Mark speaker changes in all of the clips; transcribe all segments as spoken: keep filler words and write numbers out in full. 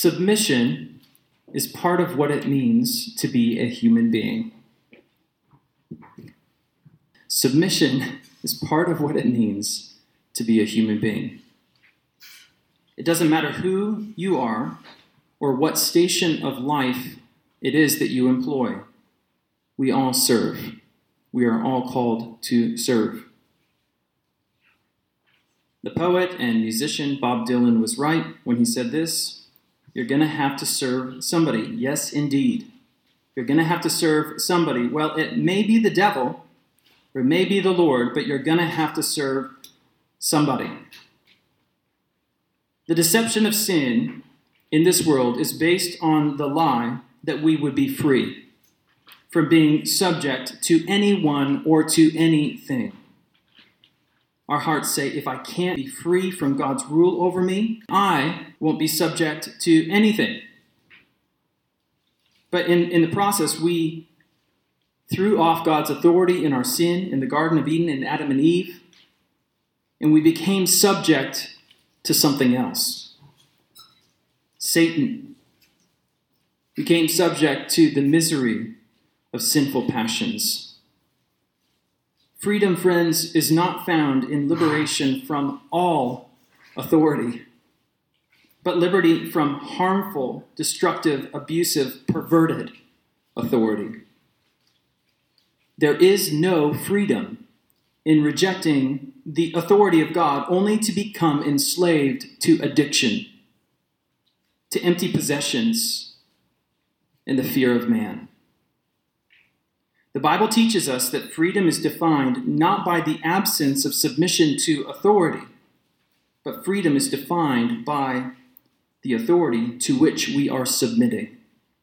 Speaker 1: Submission is part of what it means to be a human being. Submission is part of what it means to be a human being. It doesn't matter who you are or what station of life it is that you employ. We all serve. We are all called to serve. The poet and musician Bob Dylan was right when he said this: you're going to have to serve somebody. Yes, indeed. You're going to have to serve somebody. Well, it may be the devil or it may be the Lord, but you're going to have to serve somebody. The deception of sin in this world is based on the lie that we would be free from being subject to anyone or to anything. Our hearts say, if I can't be free from God's rule over me, I won't be subject to anything. But in, in the process, we threw off God's authority in our sin in the Garden of Eden in Adam and Eve, and we became subject to something else. Satan became subject to the misery of sinful passions. Freedom, friends, is not found in liberation from all authority, but liberty from harmful, destructive, abusive, perverted authority. There is no freedom in rejecting the authority of God only to become enslaved to addiction, to empty possessions, and the fear of man. The Bible teaches us that freedom is defined not by the absence of submission to authority, but freedom is defined by the authority to which we are submitting.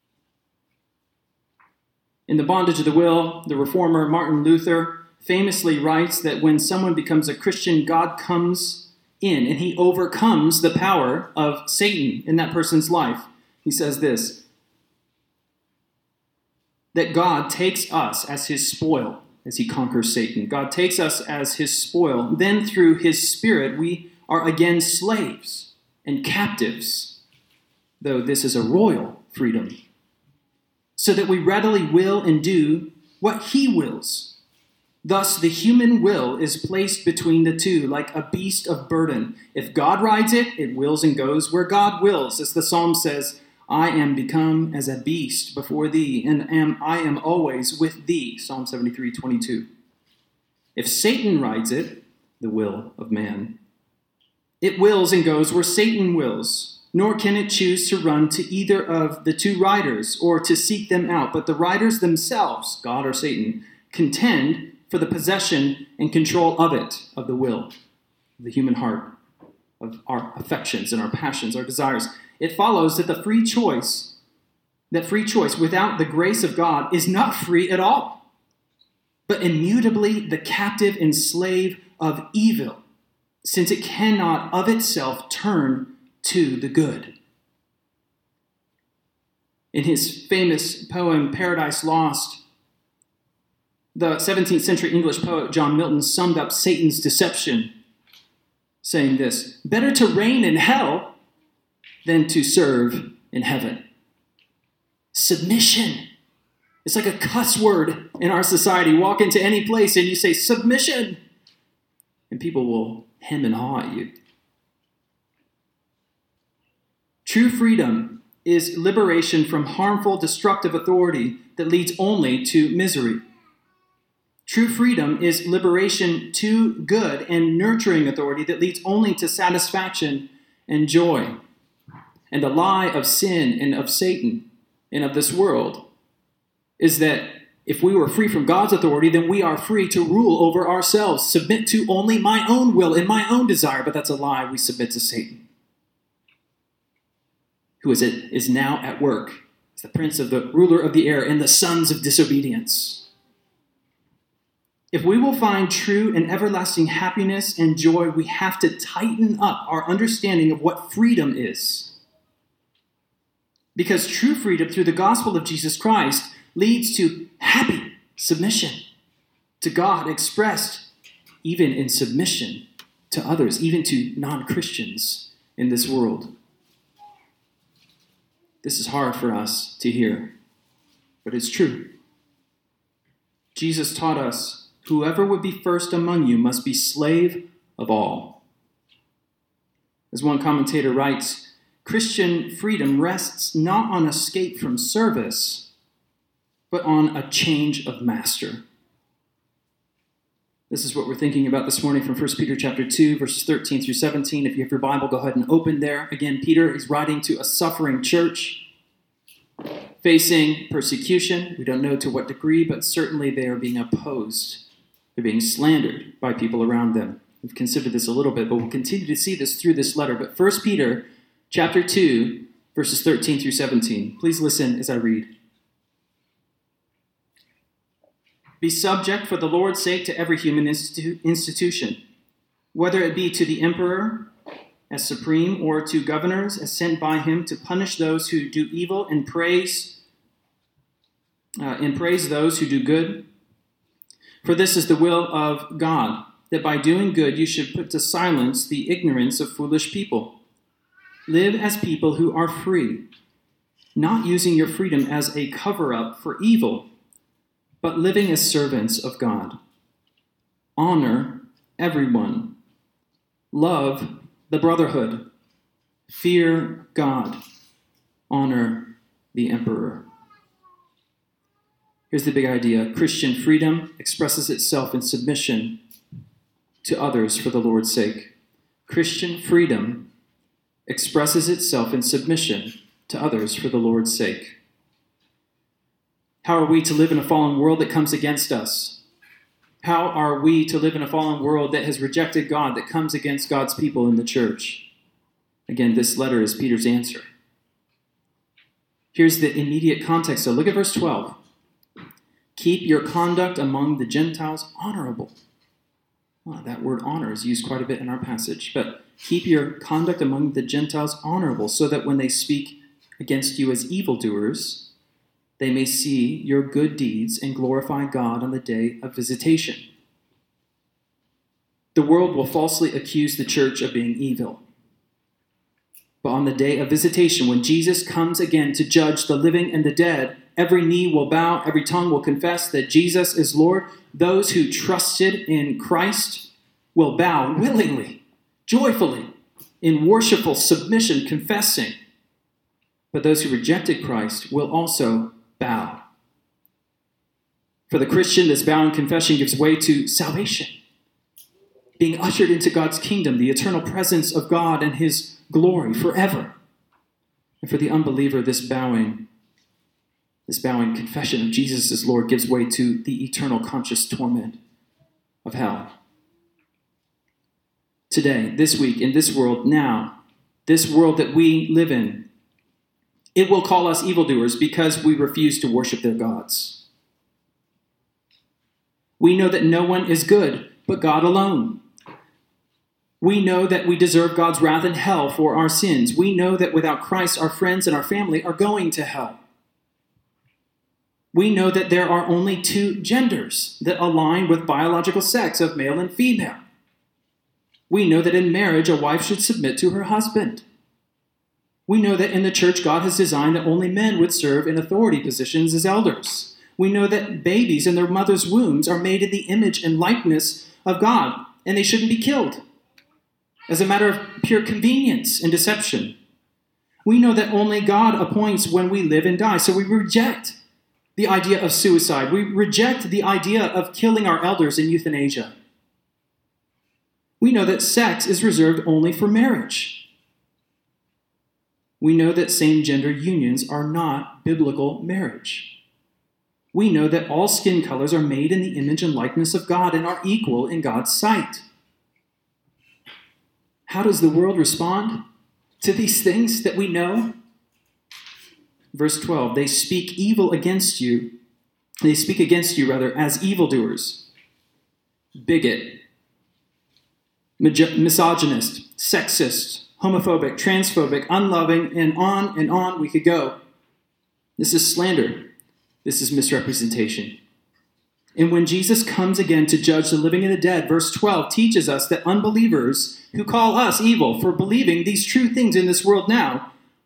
Speaker 1: In The Bondage of the Will, the reformer Martin Luther famously writes that when someone becomes a Christian, God comes in and he overcomes the power of Satan in that person's life. He says this: that God takes us as his spoil as he conquers Satan. God takes us as his spoil. Then through his Spirit, we are again slaves and captives, though this is a royal freedom, so that we readily will and do what he wills. Thus, the human will is placed between the two, like a beast of burden. If God rides it, it wills and goes where God wills. As the psalm says, I am become as a beast before thee, and am I am always with thee. Psalm seventy-three twenty-two. If Satan rides it, the will of man, it wills and goes where Satan wills, nor can it choose to run to either of the two riders or to seek them out. But the riders themselves, God or Satan, contend for the possession and control of it, of the will, of the human heart, of our affections and our passions, our desires. It follows that the free choice, that free choice without the grace of God is not free at all, but immutably the captive and slave of evil, since it cannot of itself turn to the good. In his famous poem, Paradise Lost, the seventeenth century English poet John Milton summed up Satan's deception, saying this: better to reign in hell than to serve in heaven. Submission. It's like a cuss word in our society. Walk into any place and you say submission, and people will hem and haw at you. True freedom is liberation from harmful, destructive authority that leads only to misery. True freedom is liberation to good and nurturing authority that leads only to satisfaction and joy. And the lie of sin and of Satan and of this world is that if we were free from God's authority, then we are free to rule over ourselves, submit to only my own will and my own desire. But that's a lie. We submit to Satan, who is, it, is now at work. It's the prince of the ruler of the air and the sons of disobedience. If we will find true and everlasting happiness and joy, we have to tighten up our understanding of what freedom is. Because true freedom through the gospel of Jesus Christ leads to happy submission to God, expressed even in submission to others, even to non-Christians in this world. This is hard for us to hear, but it's true. Jesus taught us, whoever would be first among you must be slave of all. As one commentator writes, Christian freedom rests not on escape from service, but on a change of master. This is what we're thinking about this morning from First Peter chapter two, verses thirteen through seventeen. If you have your Bible, go ahead and open there. Again, Peter is writing to a suffering church facing persecution. We don't know to what degree, but certainly they are being opposed. They're being slandered by people around them. We've considered this a little bit, but we'll continue to see this through this letter. But First Peter chapter two, verses thirteen through seventeen. Please listen as I read. Be subject for the Lord's sake to every human institu- institution, whether it be to the emperor as supreme or to governors as sent by him to punish those who do evil and praise, uh, and praise those who do good. For this is the will of God, that by doing good you should put to silence the ignorance of foolish people. Live as people who are free, not using your freedom as a cover-up for evil, but living as servants of God. Honor everyone. Love the brotherhood. Fear God. Honor the emperor. Here's the big idea. Christian freedom expresses itself in submission to others for the Lord's sake. Christian freedom expresses itself in submission to others for the Lord's sake. How are we to live in a fallen world that comes against us? How are we to live in a fallen world that has rejected God, that comes against God's people in the church? Again, this letter is Peter's answer. Here's the immediate context. So look at verse twelve. Keep your conduct among the Gentiles honorable. Well, that word honor is used quite a bit in our passage. But keep your conduct among the Gentiles honorable, so that when they speak against you as evildoers, they may see your good deeds and glorify God on the day of visitation. The world will falsely accuse the church of being evil. But on the day of visitation, when Jesus comes again to judge the living and the dead, every knee will bow, every tongue will confess that Jesus is Lord. Those who trusted in Christ will bow willingly, joyfully, in worshipful submission, confessing. But those who rejected Christ will also bow. For the Christian, this bow and confession gives way to salvation, being ushered into God's kingdom, the eternal presence of God and his glory forever. And for the unbeliever, this bowing, this bowing confession of Jesus as Lord gives way to the eternal conscious torment of hell. Today, this week, in this world, now, this world that we live in, it will call us evildoers because we refuse to worship their gods. We know that no one is good but God alone. We know that we deserve God's wrath in hell for our sins. We know that without Christ, our friends and our family are going to hell. We know that there are only two genders that align with biological sex of male and female. We know that in marriage, a wife should submit to her husband. We know that in the church, God has designed that only men would serve in authority positions as elders. We know that babies in their mother's wombs are made in the image and likeness of God, and they shouldn't be killed as a matter of pure convenience and deception. We know that only God appoints when we live and die, so we reject the idea of suicide. We reject the idea of killing our elders in euthanasia. We know that sex is reserved only for marriage. We know that same-gender unions are not biblical marriage. We know that all skin colors are made in the image and likeness of God and are equal in God's sight. How does the world respond to these things that we know? Verse twelve, they speak evil against you. They speak against you, rather, as evildoers, bigot, misogynist, sexist, homophobic, transphobic, unloving, and on and on we could go. This is slander. This is misrepresentation. And when Jesus comes again to judge the living and the dead, verse twelve teaches us that unbelievers who call us evil for believing these true things in this world now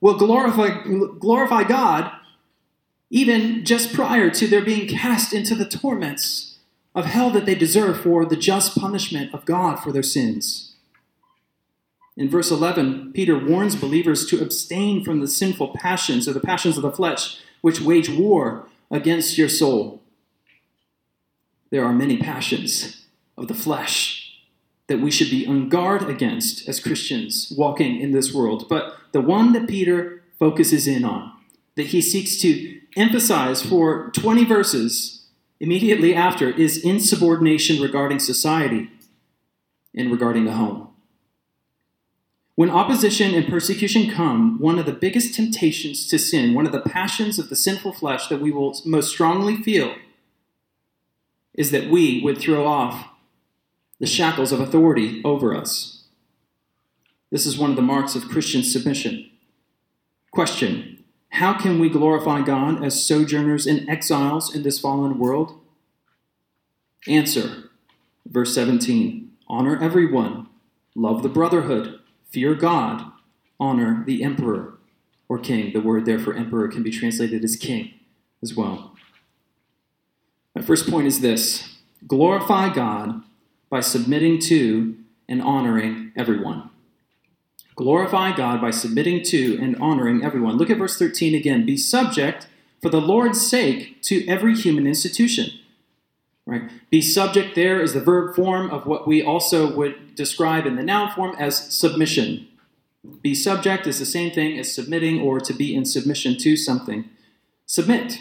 Speaker 1: will glorify, glorify God even just prior to their being cast into the torments of hell that they deserve for the just punishment of God for their sins. In verse eleven, Peter warns believers to abstain from the sinful passions or the passions of the flesh, which wage war against your soul. There are many passions of the flesh that we should be on guard against as Christians walking in this world. But the one that Peter focuses in on, that he seeks to emphasize for twenty verses immediately after, is insubordination regarding society and regarding the home. When opposition and persecution come, one of the biggest temptations to sin, one of the passions of the sinful flesh that we will most strongly feel, is that we would throw off the shackles of authority over us. This is one of the marks of Christian submission. Question: how can we glorify God as sojourners and exiles in this fallen world? Answer, verse seventeen, honor everyone, love the brotherhood, fear God, honor the emperor or king. The word there for emperor can be translated as king as well. My first point is this: glorify God by submitting to and honoring everyone. Glorify God by submitting to and honoring everyone. Look at verse thirteen again. Be subject for the Lord's sake to every human institution. Right? Be subject there is the verb form of what we also would describe in the noun form as submission. Be subject is the same thing as submitting or to be in submission to something. Submit.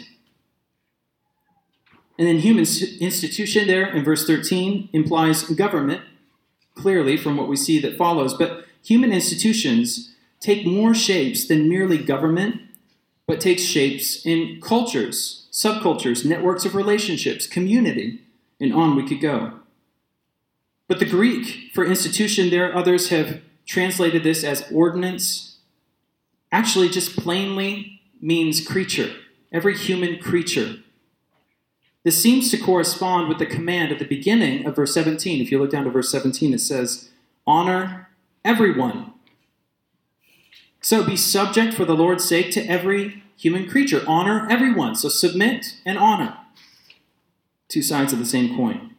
Speaker 1: And then human institution there in verse thirteen implies government, clearly from what we see that follows. But human institutions take more shapes than merely government, but takes shapes in cultures, subcultures, networks of relationships, community, and on we could go. But the Greek for institution there, others have translated this as ordinance, actually just plainly means creature, every human creature. This seems to correspond with the command at the beginning of verse seventeen. If you look down to verse seventeen, it says, honor everyone. So be subject for the Lord's sake to every human creature. Honor everyone. So submit and honor. Two sides of the same coin.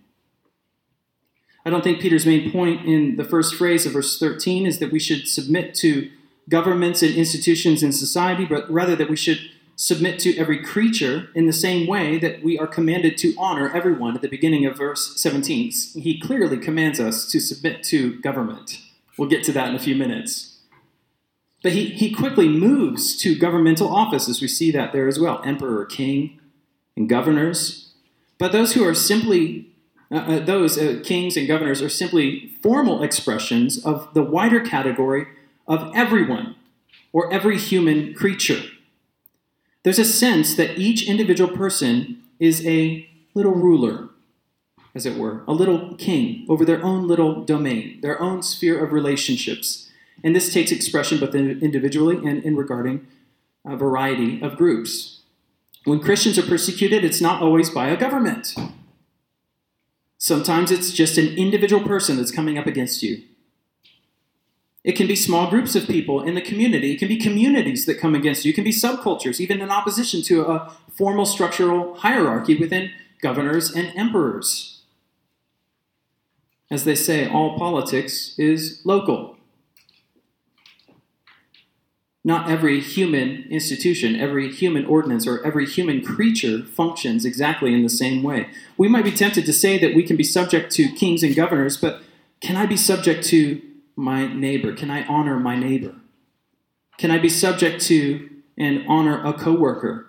Speaker 1: I don't think Peter's main point in the first phrase of verse thirteen is that we should submit to governments and institutions in society, but rather that we should submit to every creature in the same way that we are commanded to honor everyone at the beginning of verse seventeen. He clearly commands us to submit to government. We'll get to that in a few minutes. But he, he quickly moves to governmental offices. We see that there as well. Emperor, king, and governors. But those who are simply, uh, uh, those uh, kings and governors are simply formal expressions of the wider category of everyone or every human creature. There's a sense that each individual person is a little ruler, as it were, a little king over their own little domain, their own sphere of relationships. And this takes expression both individually and in regarding a variety of groups. When Christians are persecuted, it's not always by a government. Sometimes it's just an individual person that's coming up against you. It can be small groups of people in the community. It can be communities that come against you. It can be subcultures, even in opposition to a formal structural hierarchy within governors and emperors. As they say, all politics is local. Not every human institution, every human ordinance, or every human creature functions exactly in the same way. We might be tempted to say that we can be subject to kings and governors, but can I be subject to my neighbor? Can I honor my neighbor? Can I be subject to and honor a coworker?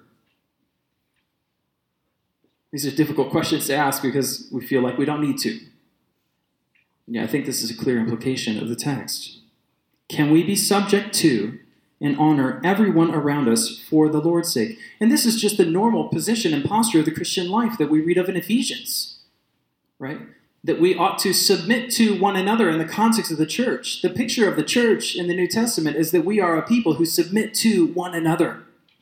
Speaker 1: These are difficult questions to ask because we feel like we don't need to. Yeah, I think this is a clear implication of the text. Can we be subject to and honor everyone around us for the Lord's sake? And this is just the normal position and posture of the Christian life that we read of in Ephesians, right? That we ought to submit to one another in the context of the church. The picture of the church in the New Testament is that we are a people who submit to one another.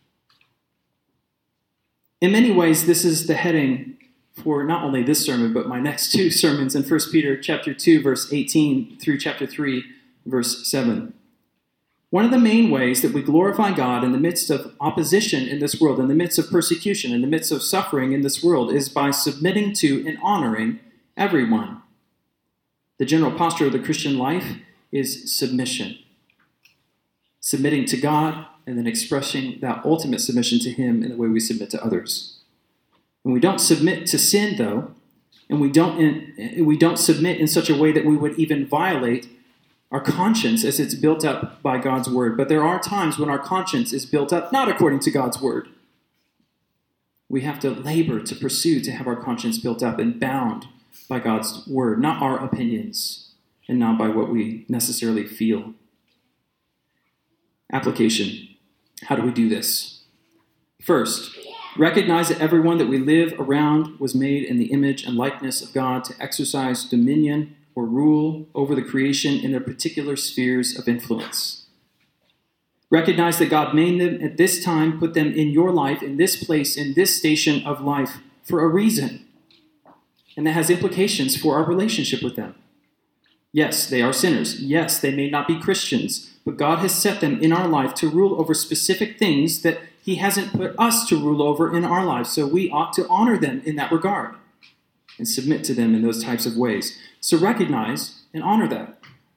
Speaker 1: In many ways, this is the heading for not only this sermon, but my next two sermons in First Peter chapter two, verse eighteen through chapter three, verse seven. One of the main ways that we glorify God in the midst of opposition in this world, in the midst of persecution, in the midst of suffering in this world, is by submitting to and honoring everyone. The general posture of the Christian life is submission. Submitting to God and then expressing that ultimate submission to Him in the way we submit to others. And we don't submit to sin, though, and we don't in, we don't submit in such a way that we would even violate our conscience as it's built up by God's word. But there are times when our conscience is built up not according to God's word. We have to labor to pursue to have our conscience built up and bound by God's word, not our opinions and not by what we necessarily feel. Application. How do we do this? First, recognize that everyone that we live around was made in the image and likeness of God to exercise dominion or rule over the creation in their particular spheres of influence. Recognize that God made them at this time, put them in your life, in this place, in this station of life for a reason. And that has implications for our relationship with them. Yes, they are sinners. Yes, they may not be Christians, but God has set them in our life to rule over specific things that He hasn't put us to rule over in our lives. So we ought to honor them in that regard and submit to them in those types of ways. So recognize and honor that.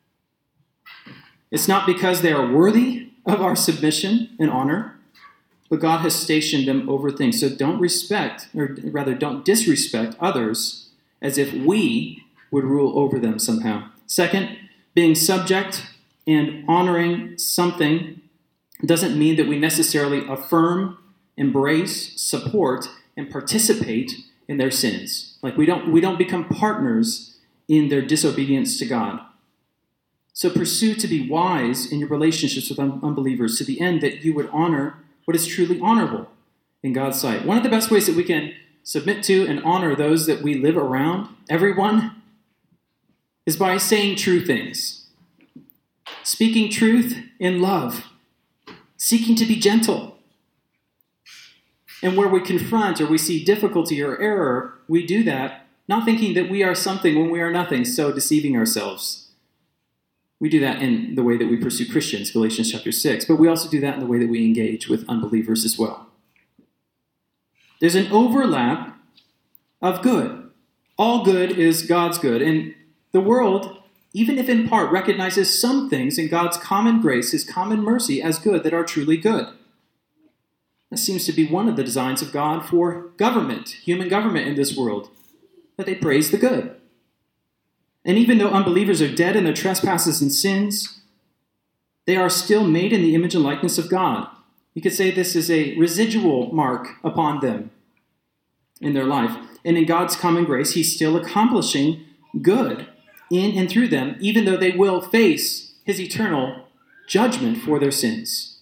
Speaker 1: It's not because they are worthy of our submission and honor, but God has stationed them over things. So don't respect, or rather don't disrespect others as if we would rule over them somehow. Second, being subject and honoring something doesn't mean that we necessarily affirm, embrace, support, and participate in their sins. Like we don't we don't become partners in their disobedience to God. So pursue to be wise in your relationships with un- unbelievers to the end that you would honor what is truly honorable in God's sight. One of the best ways that we can submit to and honor those that we live around, everyone, is by saying true things. Speaking truth in love. Seeking to be gentle. And where we confront or we see difficulty or error, we do that not thinking that we are something when we are nothing, so deceiving ourselves. We do that in the way that we pursue Christians, Galatians chapter six, but we also do that in the way that we engage with unbelievers as well. There's an overlap of good. All good is God's good, and the world, even if in part, recognizes some things in God's common grace, His common mercy as good that are truly good. That seems to be one of the designs of God for government, human government in this world, that they praise the good. And even though unbelievers are dead in their trespasses and sins, they are still made in the image and likeness of God. You could say this is a residual mark upon them in their life. And in God's common grace, He's still accomplishing good in and through them, even though they will face His eternal judgment for their sins.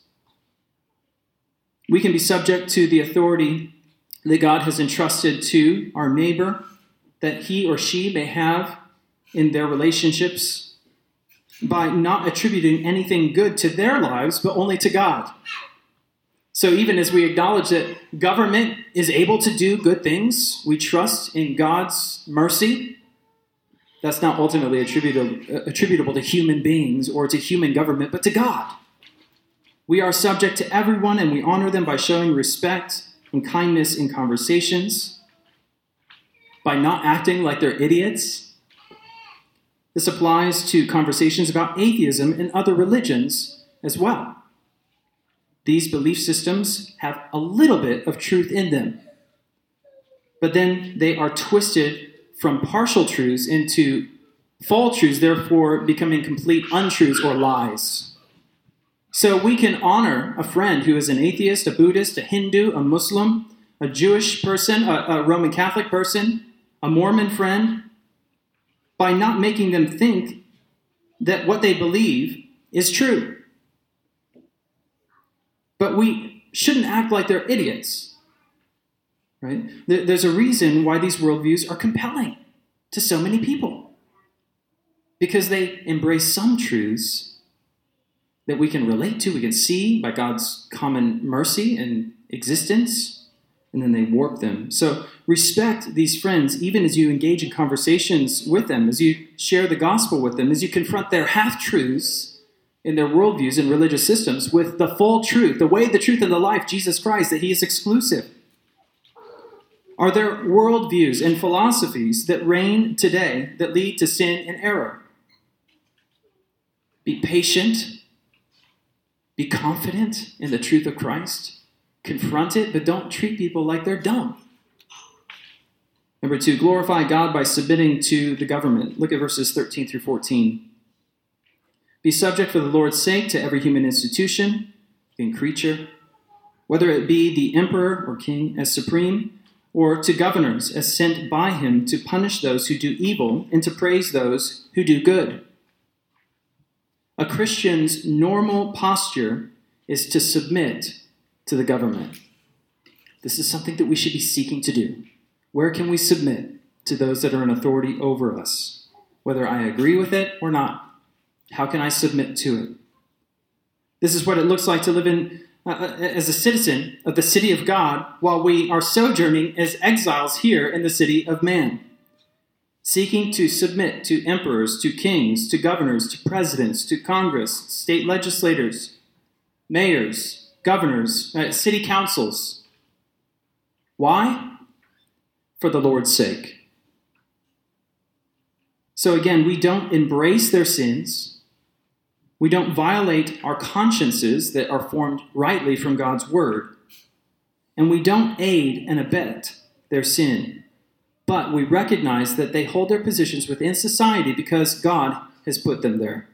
Speaker 1: We can be subject to the authority that God has entrusted to our neighbor, that he or she may have in their relationships, by not attributing anything good to their lives, but only to God. So even as we acknowledge that government is able to do good things, we trust in God's mercy. That's not ultimately attributable, attributable to human beings or to human government, but to God. We are subject to everyone, and we honor them by showing respect and kindness in conversations, by not acting like they're idiots. This applies to conversations about atheism and other religions as well. These belief systems have a little bit of truth in them, but then they are twisted from partial truths into false truths, therefore becoming complete untruths or lies. So we can honor a friend who is an atheist, a Buddhist, a Hindu, a Muslim, a Jewish person, a, a Roman Catholic person, a Mormon friend, by not making them think that what they believe is true. But we shouldn't act like they're idiots, right? There's a reason why these worldviews are compelling to so many people, because they embrace some truths that we can relate to, we can see by God's common mercy and existence, and then they warp them. So respect these friends even as you engage in conversations with them, as you share the gospel with them, as you confront their half-truths in their worldviews and religious systems with the full truth, the way, the truth, and the life, Jesus Christ, that he is exclusive? Are there worldviews and philosophies that reign today that lead to sin and error? Be patient. Be confident in the truth of Christ. Confront it, but don't treat people like they're dumb. Number two, glorify God by submitting to the government. Look at verses thirteen through fourteen. Be subject for the Lord's sake to every human institution and creature, whether it be the emperor or king as supreme, or to governors as sent by him to punish those who do evil and to praise those who do good. A Christian's normal posture is to submit to the government. This is something that we should be seeking to do. Where can we submit to those that are in authority over us? Whether I agree with it or not, how can I submit to it? This is what it looks like to live in uh, as a citizen of the city of God while we are sojourning as exiles here in the city of man. Seeking to submit to emperors, to kings, to governors, to presidents, to Congress, state legislators, mayors, governors, uh, city councils. Why? For the Lord's sake. So again, we don't embrace their sins. We don't violate our consciences that are formed rightly from God's word. And we don't aid and abet their sin. But we recognize that they hold their positions within society because God has put them there.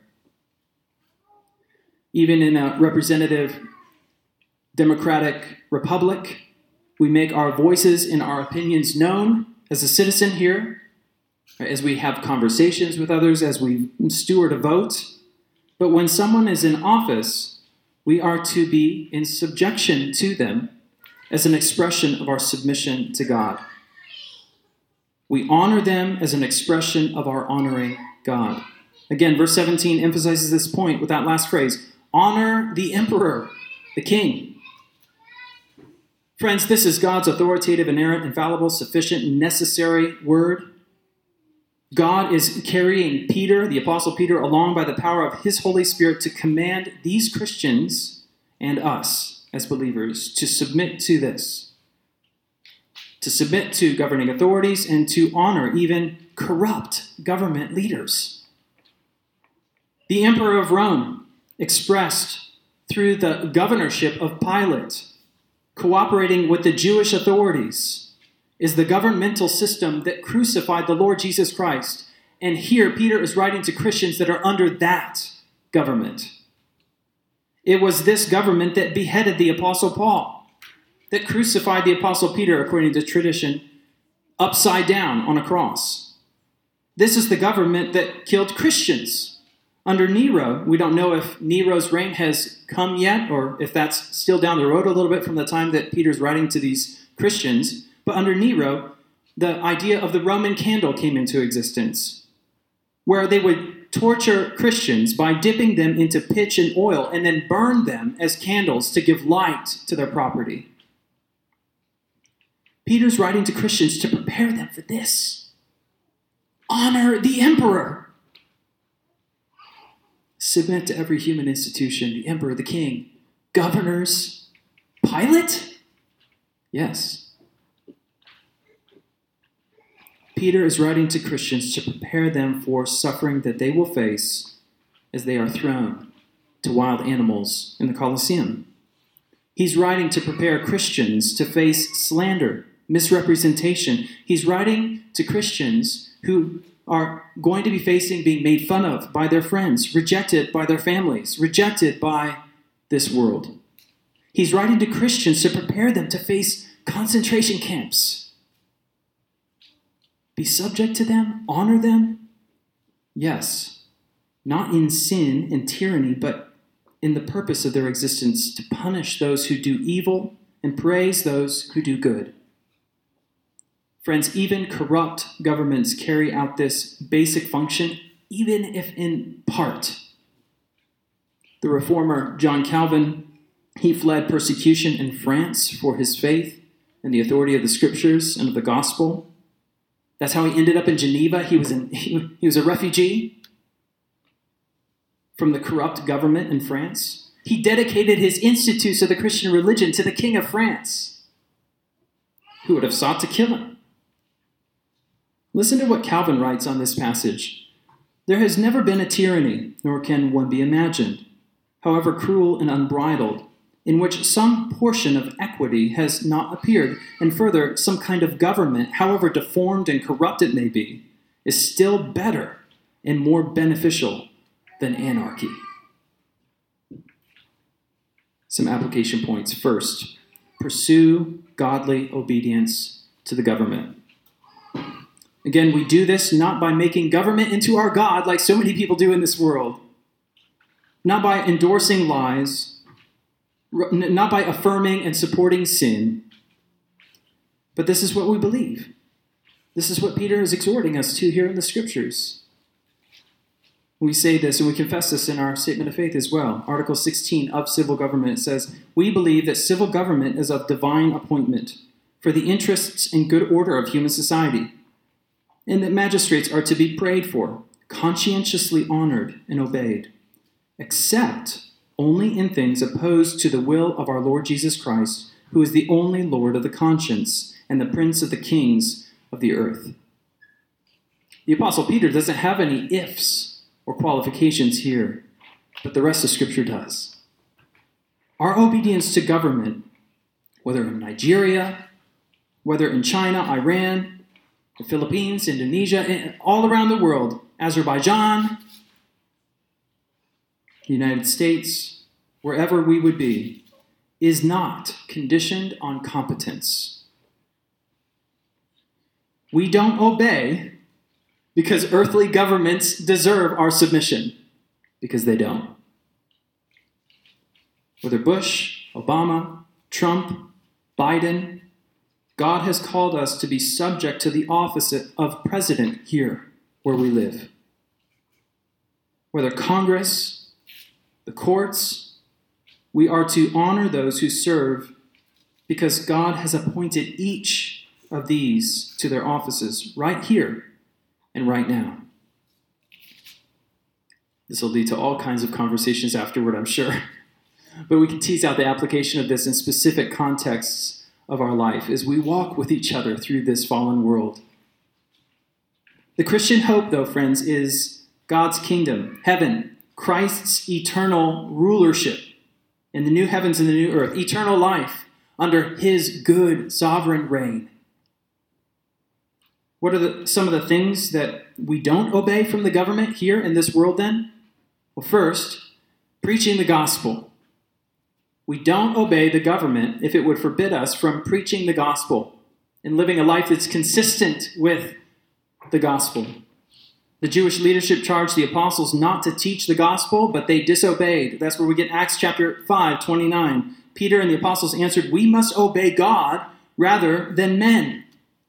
Speaker 1: Even in a representative democratic republic, we make our voices and our opinions known as a citizen here, as we have conversations with others, as we steward a vote. But when someone is in office, we are to be in subjection to them as an expression of our submission to God. We honor them as an expression of our honoring God. Again, verse seventeen emphasizes this point with that last phrase, honor the emperor, the king. Friends, this is God's authoritative, inerrant, infallible, sufficient, necessary word. God is carrying Peter, the Apostle Peter, along by the power of his Holy Spirit to command these Christians and us as believers to submit to this. To submit to governing authorities and to honor even corrupt government leaders. The Emperor of Rome, expressed through the governorship of Pilate, cooperating with the Jewish authorities, is the governmental system that crucified the Lord Jesus Christ. And here Peter is writing to Christians that are under that government. It was this government that beheaded the Apostle Paul, that crucified the Apostle Peter, according to tradition, upside down on a cross. This is the government that killed Christians. Under Nero, we don't know if Nero's reign has come yet, or if that's still down the road a little bit from the time that Peter's writing to these Christians. But under Nero, the idea of the Roman candle came into existence, where they would torture Christians by dipping them into pitch and oil and then burn them as candles to give light to their property. Peter's writing to Christians to prepare them for this. Honor the emperor. Submit to every human institution, the emperor, the king, governors, Pilate? Yes. Peter is writing to Christians to prepare them for suffering that they will face as they are thrown to wild animals in the Colosseum. He's writing to prepare Christians to face slander, misrepresentation. He's writing to Christians who are going to be facing being made fun of by their friends, rejected by their families, rejected by this world. He's writing to Christians to prepare them to face concentration camps. Be subject to them, honor them. Yes, not in sin and tyranny, but in the purpose of their existence to punish those who do evil and praise those who do good. Friends, even corrupt governments carry out this basic function, even if in part. The reformer John Calvin, he fled persecution in France for his faith and the authority of the scriptures and of the gospel. That's how he ended up in Geneva. He was, in, he, he was a refugee. from the corrupt government in France. He dedicated his institutes of the Christian religion to the King of France, who would have sought to kill him. Listen to what Calvin writes on this passage. There has never been a tyranny, nor can one be imagined, however cruel and unbridled, in which some portion of equity has not appeared, and further, some kind of government, however deformed and corrupt it may be, is still better and more beneficial than anarchy. Some application points. First, pursue godly obedience to the government. Again, we do this not by making government into our God like so many people do in this world, not by endorsing lies, not by affirming and supporting sin, but this is what we believe. This is what Peter is exhorting us to here in the Scriptures. We say this and we confess this in our statement of faith as well. Article sixteen of civil government says, "We believe that civil government is of divine appointment for the interests and good order of human society, and that magistrates are to be prayed for, conscientiously honored and obeyed, except only in things opposed to the will of our Lord Jesus Christ, who is the only Lord of the conscience and the Prince of the kings of the earth." The Apostle Peter doesn't have any ifs or qualifications here, but the rest of Scripture does. Our obedience to government, whether in Nigeria, whether in China, Iran, the Philippines, Indonesia, all around the world, Azerbaijan, the United States, wherever we would be, is not conditioned on competence. We don't obey because earthly governments deserve our submission, because they don't. Whether Bush, Obama, Trump, Biden, God has called us to be subject to the office of president here where we live. Whether Congress, the courts, we are to honor those who serve because God has appointed each of these to their offices right here and right now. This will lead to all kinds of conversations afterward, I'm sure. But we can tease out the application of this in specific contexts of our life as we walk with each other through this fallen world. The Christian hope, though, friends, is God's kingdom, heaven, Christ's eternal rulership in the new heavens and the new earth, eternal life under his good sovereign reign. What are the, some of the things that we don't obey from the government here in this world then? Well, first, preaching the gospel. We don't obey the government if it would forbid us from preaching the gospel and living a life that's consistent with the gospel. The Jewish leadership charged the apostles not to teach the gospel, but they disobeyed. That's where we get Acts chapter five, twenty-nine. Peter and the apostles answered, "We must obey God rather than men."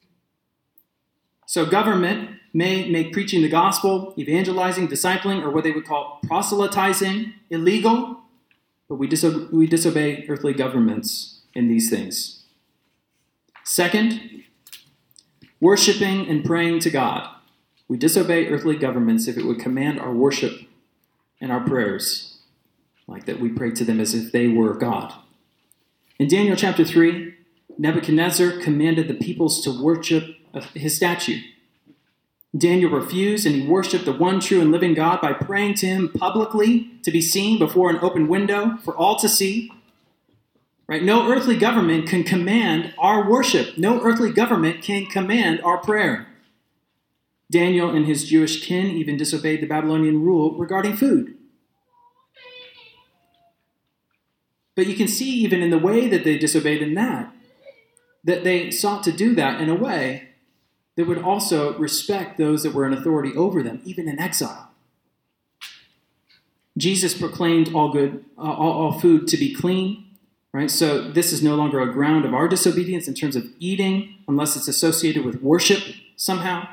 Speaker 1: So government may make preaching the gospel, evangelizing, discipling, or what they would call proselytizing illegal, but we, diso- we disobey earthly governments in these things. Second, worshiping and praying to God. We disobey earthly governments if it would command our worship and our prayers, like that we pray to them as if they were God. In Daniel chapter three, Nebuchadnezzar commanded the peoples to worship his statue. Daniel refused, and he worshiped the one true and living God by praying to him publicly to be seen before an open window for all to see. Right? No earthly government can command our worship. No earthly government can command our prayer. Daniel and his Jewish kin even disobeyed the Babylonian rule regarding food. But you can see even in the way that they disobeyed in that, that they sought to do that in a way that would also respect those that were in authority over them, even in exile. Jesus proclaimed all good, uh, all, all food to be clean, right? So this is no longer a ground of our disobedience in terms of eating, unless it's associated with worship somehow.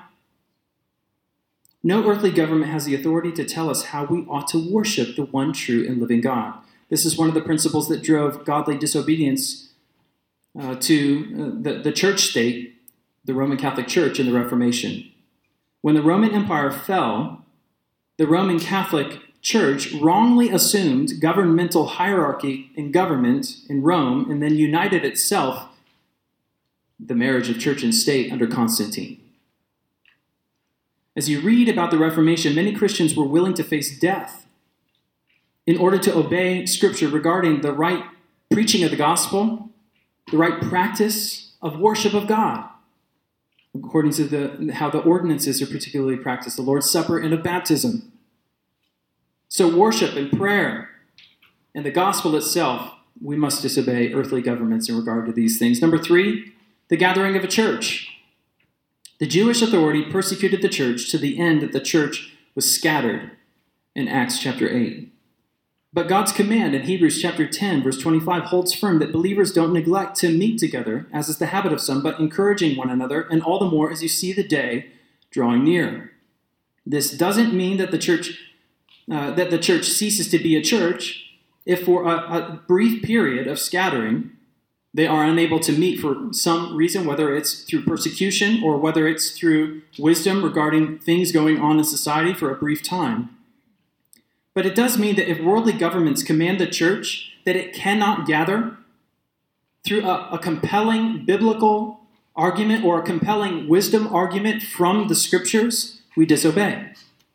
Speaker 1: No earthly government has the authority to tell us how we ought to worship the one true and living God. This is one of the principles that drove godly disobedience uh, to uh, the, the church state, the Roman Catholic Church in the Reformation. When the Roman Empire fell, the Roman Catholic church wrongly assumed governmental hierarchy in government in Rome and then united itself the marriage of church and state under Constantine. As you read about the Reformation, many Christians were willing to face death in order to obey Scripture regarding the right preaching of the gospel, the right practice of worship of God, according to the, how the ordinances are particularly practiced, the Lord's Supper and of baptism. So worship and prayer and the gospel itself, we must disobey earthly governments in regard to these things. Number three, the gathering of a church. The Jewish authority persecuted the church to the end that the church was scattered in Acts chapter eight. But God's command in Hebrews chapter ten, verse twenty-five, holds firm that believers don't neglect to meet together, as is the habit of some, but encouraging one another, and all the more as you see the day drawing near. This doesn't mean that the church uh, that the church ceases to be a church if for a, a brief period of scattering they are unable to meet for some reason, whether it's through persecution or whether it's through wisdom regarding things going on in society for a brief time. But it does mean that if worldly governments command the church that it cannot gather through a, a compelling biblical argument or a compelling wisdom argument from the Scriptures, we disobey.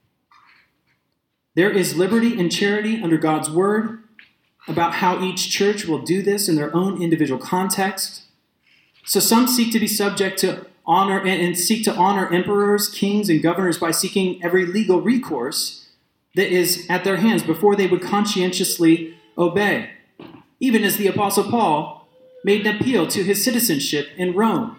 Speaker 1: There is liberty and charity under God's word about how each church will do this in their own individual context. So some seek to be subject to honor and, and seek to honor emperors, kings, and governors by seeking every legal recourse that is at their hands before they would conscientiously obey, even as the Apostle Paul made an appeal to his citizenship in Rome.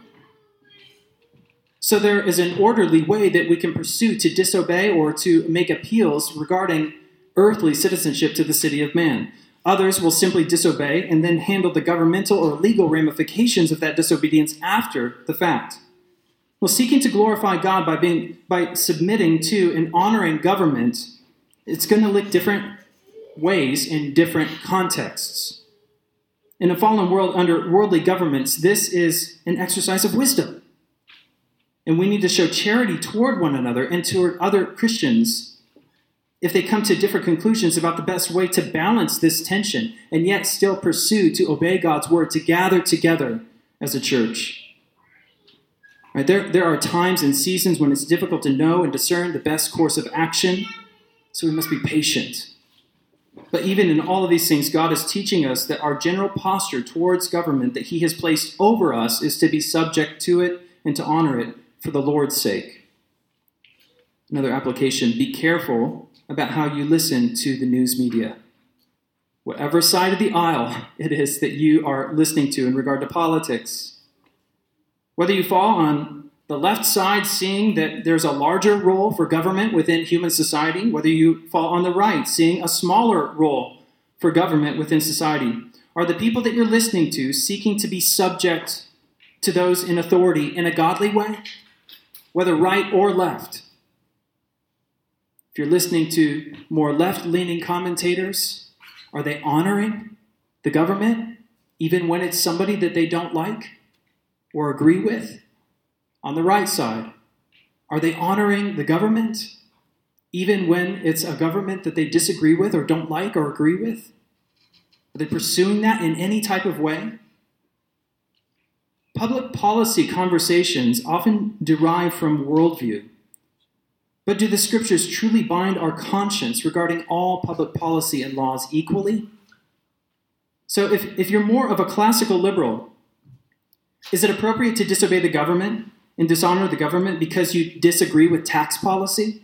Speaker 1: So there is an orderly way that we can pursue to disobey or to make appeals regarding earthly citizenship to the city of man. Others will simply disobey and then handle the governmental or legal ramifications of that disobedience after the fact. Well, seeking to glorify God by being by submitting to and honoring government, it's going to look different ways in different contexts. In a fallen world under worldly governments, this is an exercise of wisdom. And we need to show charity toward one another and toward other Christians if they come to different conclusions about the best way to balance this tension and yet still pursue to obey God's word, to gather together as a church. Right, there, there are times and seasons when it's difficult to know and discern the best course of action, so we must be patient. But even in all of these things, God is teaching us that our general posture towards government that he has placed over us is to be subject to it and to honor it for the Lord's sake. Another application, be careful about how you listen to the news media. Whatever side of the aisle it is that you are listening to in regard to politics. Whether you fall on the left side, seeing that there's a larger role for government within human society, whether you fall on the right, seeing a smaller role for government within society, are the people that you're listening to seeking to be subject to those in authority in a godly way, whether right or left? If you're listening to more left-leaning commentators, are they honoring the government, even when it's somebody that they don't like or agree with? On the right side, are they honoring the government, even when it's a government that they disagree with or don't like or agree with? Are they pursuing that in any type of way? Public policy conversations often derive from worldview. But do the Scriptures truly bind our conscience regarding all public policy and laws equally? So if, if you're more of a classical liberal, is it appropriate to disobey the government and dishonor the government because you disagree with tax policy?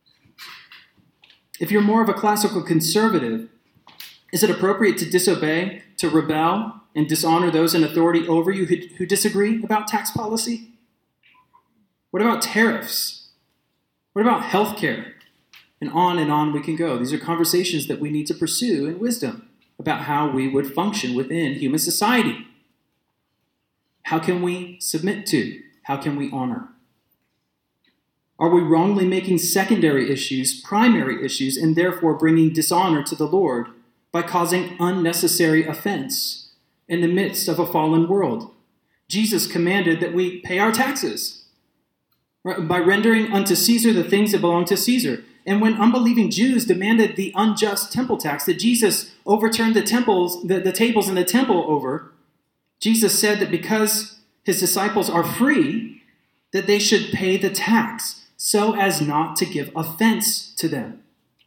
Speaker 1: If you're more of a classical conservative, is it appropriate to disobey, to rebel, and dishonor those in authority over you who, who disagree about tax policy? What about tariffs? What about health care? And on and on we can go. These are conversations that we need to pursue in wisdom about how we would function within human society. How can we submit to? How can we honor? Are we wrongly making secondary issues primary issues and therefore bringing dishonor to the Lord by causing unnecessary offense in the midst of a fallen world? Jesus commanded that we pay our taxes. by rendering unto Caesar the things that belong to Caesar. And when unbelieving Jews demanded the unjust temple tax, that Jesus overturned the temples, the, the tables in the temple over, Jesus said that because his disciples are free, that they should pay the tax so as not to give offense to them.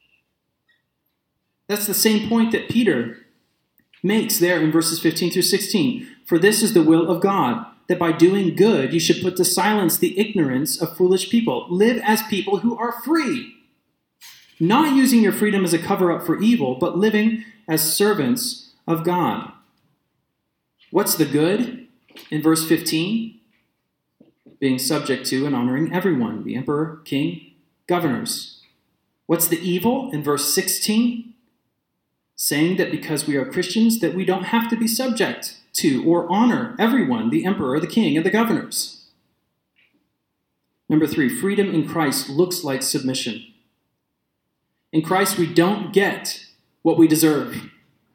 Speaker 1: That's the same point that Peter makes there in verses fifteen through sixteen. For this is the will of God, that by doing good you should put to silence the ignorance of foolish people. Live as people who are free, not using your freedom as a cover-up for evil, but living as servants of God. What's the good? In verse fifteen, being subject to and honoring everyone, the emperor, king, governors. What's the evil? In verse sixteen, saying that because we are Christians, that we don't have to be subject to or honor everyone, the emperor, the king, and the governors. Number three, freedom in Christ looks like submission. In Christ, we don't get what we deserve.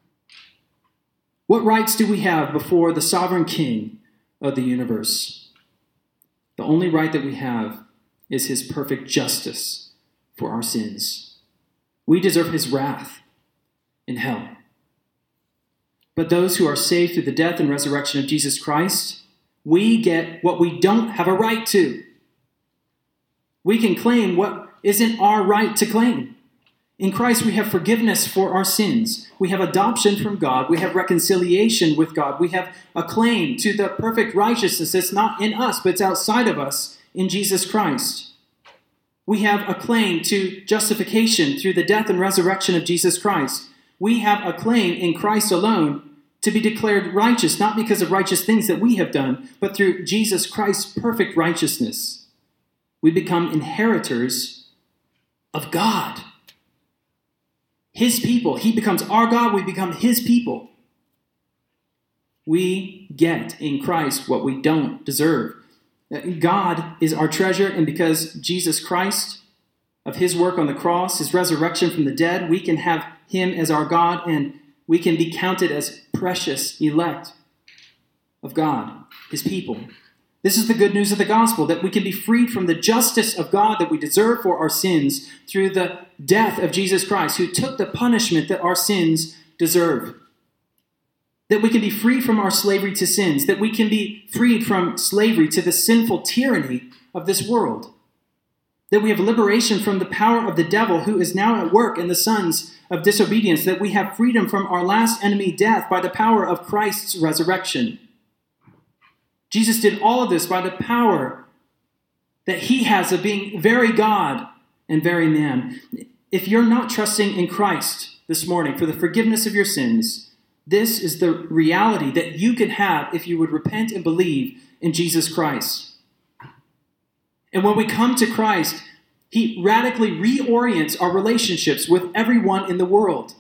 Speaker 1: What rights do we have before the sovereign king of the universe? The only right that we have is his perfect justice for our sins. We deserve his wrath in hell. But those who are saved through the death and resurrection of Jesus Christ, we get what we don't have a right to. We can claim what isn't our right to claim. In Christ, we have forgiveness for our sins. We have adoption from God. We have reconciliation with God. We have a claim to the perfect righteousness that's not in us, but it's outside of us in Jesus Christ. We have a claim to justification through the death and resurrection of Jesus Christ. We have a claim in Christ alone to be declared righteous, not because of righteous things that we have done, but through Jesus Christ's perfect righteousness. We become inheritors of God. His people. He becomes our God. We become his people. We get in Christ what we don't deserve. God is our treasure, and because Jesus Christ, of his work on the cross, his resurrection from the dead, we can have him as our God, and we can be counted as precious elect of God, his people. This is the good news of the gospel, that we can be freed from the justice of God that we deserve for our sins through the death of Jesus Christ, who took the punishment that our sins deserve. That we can be freed from our slavery to sins, that we can be freed from slavery to the sinful tyranny of this world. That we have liberation from the power of the devil who is now at work in the sons of disobedience, that we have freedom from our last enemy, death, by the power of Christ's resurrection. Jesus did all of this by the power that he has of being very God and very man. If you're not trusting in Christ this morning for the forgiveness of your sins, this is the reality that you can have if you would repent and believe in Jesus Christ. And when we come to Christ, he radically reorients our relationships with everyone in the world.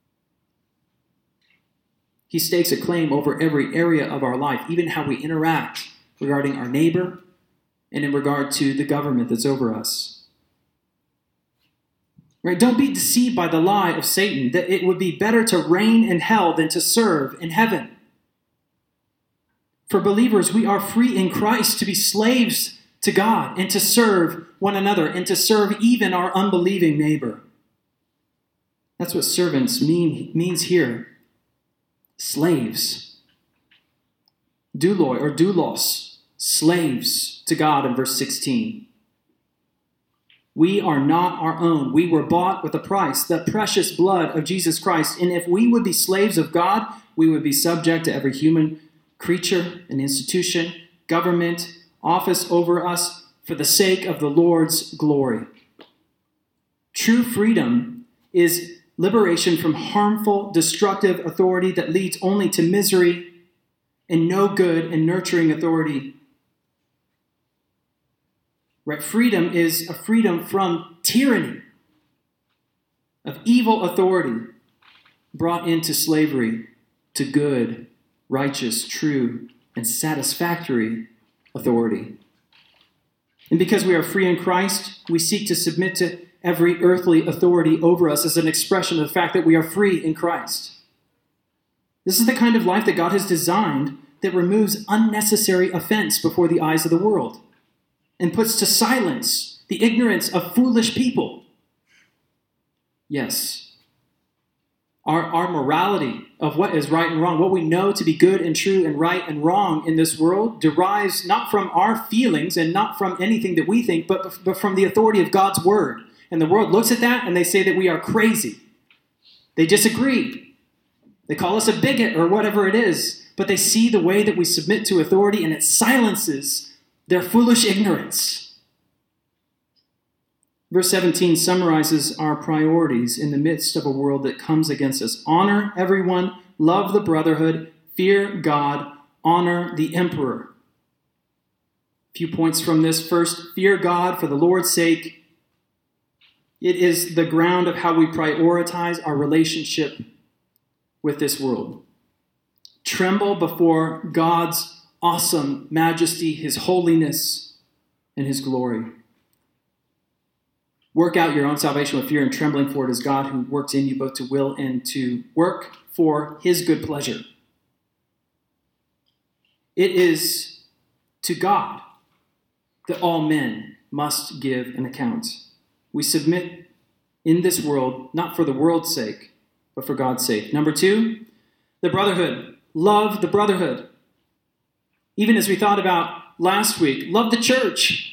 Speaker 1: He stakes a claim over every area of our life, even how we interact regarding our neighbor and in regard to the government that's over us. Right? Don't be deceived by the lie of Satan that it would be better to reign in hell than to serve in heaven. For believers, we are free in Christ to be slaves to God and to serve one another and to serve even our unbelieving neighbor. That's what servants mean means here. Slaves. Douloi or doulos, slaves to God in verse sixteen. We are not our own. We were bought with a price, the precious blood of Jesus Christ. And if we would be slaves of God, we would be subject to every human creature and institution, government, office over us for the sake of the Lord's glory. True freedom is liberation from harmful, destructive authority that leads only to misery and no good and nurturing authority. Right? Freedom is a freedom from tyranny, of evil authority brought into slavery to good, righteous, true, and satisfactory authority. And because we are free in Christ, we seek to submit to every earthly authority over us as an expression of the fact that we are free in Christ. This is the kind of life that God has designed that removes unnecessary offense before the eyes of the world. and puts to silence the ignorance of foolish people. Yes, our, our morality of what is right and wrong, what we know to be good and true and right and wrong in this world derives not from our feelings and not from anything that we think, but, but from the authority of God's word. And the world looks at that and they say that we are crazy. They disagree. They call us a bigot or whatever it is, but they see the way that we submit to authority and it silences their foolish ignorance. Verse seventeen summarizes our priorities in the midst of a world that comes against us. Honor everyone, love the brotherhood, fear God, honor the emperor. A few points from this. First, fear God for the Lord's sake. It is the ground of how we prioritize our relationship with this world. Tremble before God's awesome majesty, his holiness, and his glory. Work out your own salvation with fear and trembling, for it is God who works in you both to will and to work for his good pleasure. It is to God that all men must give an account. We submit in this world, not for the world's sake, but for God's sake. Number two, the brotherhood. Love the brotherhood. Even as we thought about last week, love the church.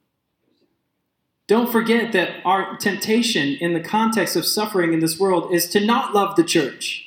Speaker 1: Don't forget that our temptation in the context of suffering in this world is to not love the church.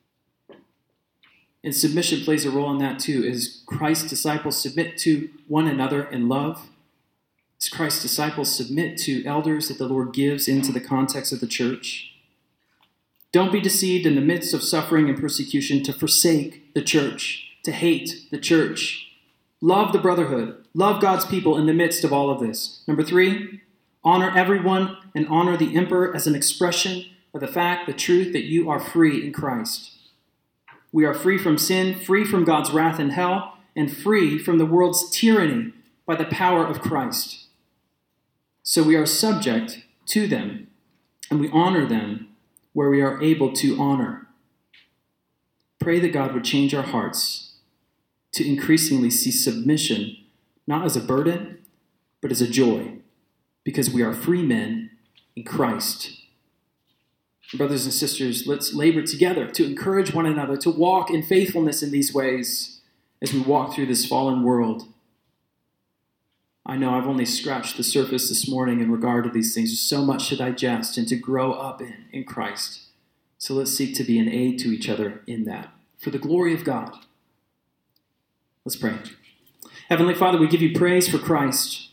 Speaker 1: And submission plays a role in that too. As Christ's disciples submit to one another in love, as Christ's disciples submit to elders that the Lord gives into the context of the church. Don't be deceived in the midst of suffering and persecution to forsake the church, to hate the church. Love the brotherhood. Love God's people in the midst of all of this. Number three, honor everyone and honor the emperor as an expression of the fact, the truth that you are free in Christ. We are free from sin, free from God's wrath and hell, and free from the world's tyranny by the power of Christ. So we are subject to them, and we honor them where we are able to honor. Pray that God would change our hearts to increasingly see submission not as a burden, but as a joy, because we are free men in Christ. Brothers and sisters, let's labor together to encourage one another to walk in faithfulness in these ways as we walk through this fallen world. I know I've only scratched the surface this morning in regard to these things. There's so much to digest and to grow up in in Christ. So let's seek to be an aid to each other in that, for the glory of God. Let's pray. Heavenly Father, we give you praise for Christ,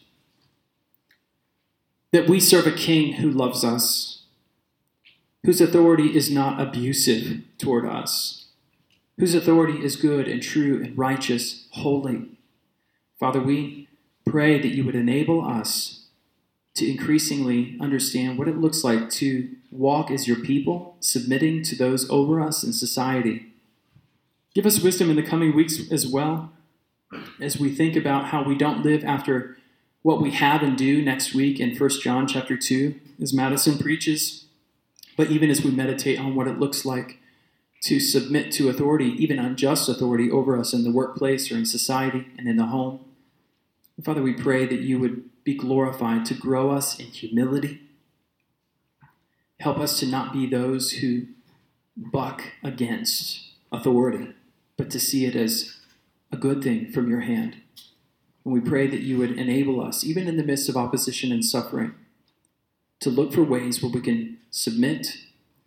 Speaker 1: that we serve a King who loves us, whose authority is not abusive toward us, whose authority is good and true and righteous, holy. Father, we pray that you would enable us to increasingly understand what it looks like to walk as your people, submitting to those over us in society. Give us wisdom in the coming weeks as well, as we think about how we don't live after what we have and do next week in First John chapter two, as Madison preaches, but even as we meditate on what it looks like to submit to authority, even unjust authority over us in the workplace or in society and in the home. And Father, we pray that you would be glorified to grow us in humility. Help us to not be those who buck against authority, but to see it as a good thing from your hand. And we pray that you would enable us, even in the midst of opposition and suffering, to look for ways where we can submit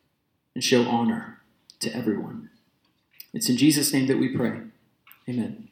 Speaker 1: and show honor to everyone. It's in Jesus' name that we pray. Amen.